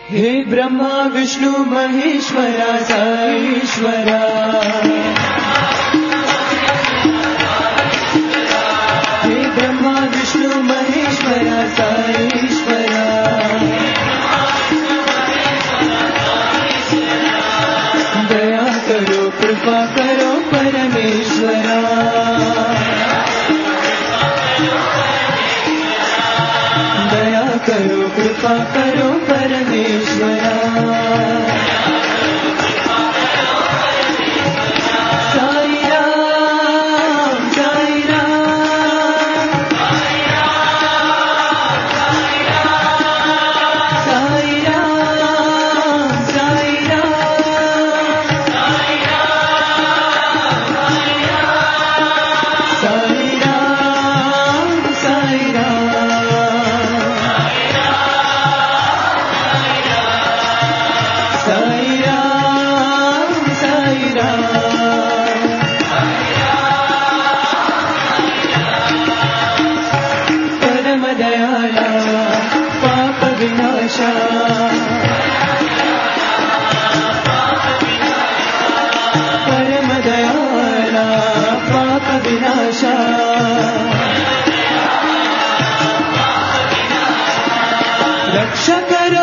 हे ब्रह्मा विष्णु महेश्वरा साईश्वरा, हे ब्रह्मा विष्णु महेश्वरा साईश्वरा, दया करो कृपा करो परमेश्वरा, दया करो कृपा करो परमेश्वरा। साई राम साई राम साई राम साई राम साई राम साई परम दयाला पाप विनाशा, परम दयाला पाप विनाशा, रक्षा करो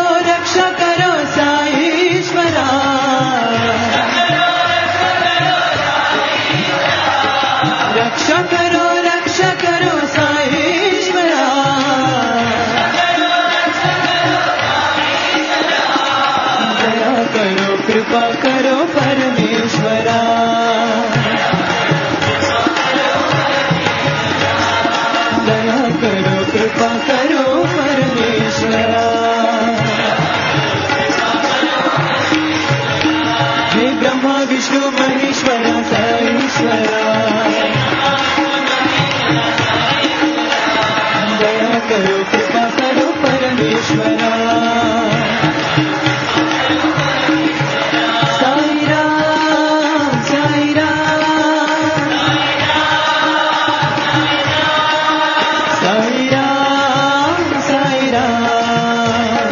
साईश्वरा, रक्षा करो साईश्वरा, दया करो कृपा करो परमेश्वरा, दया करो कृपा करो परमेश्वरा। हे ब्रह्मा विष्णु महेश्वरा साईश्वरा, दया करो कृपा करो परमेश्वरा। साई राम साई राम साई राम साई राम,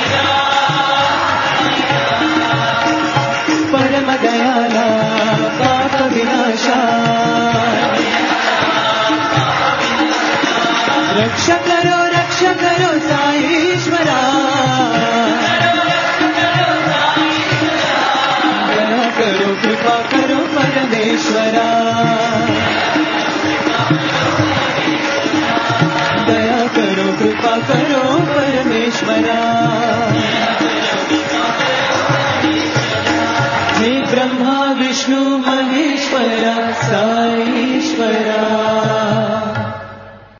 परम दयाला पाप विनाशा, रक्षा करो साईश्वरा, दया करो कृपा करो परमेश्वरा, दया करो कृपा करो परमेश्वरा। हे ब्रह्मा विष्णु महेश्वरा साईश्वरा।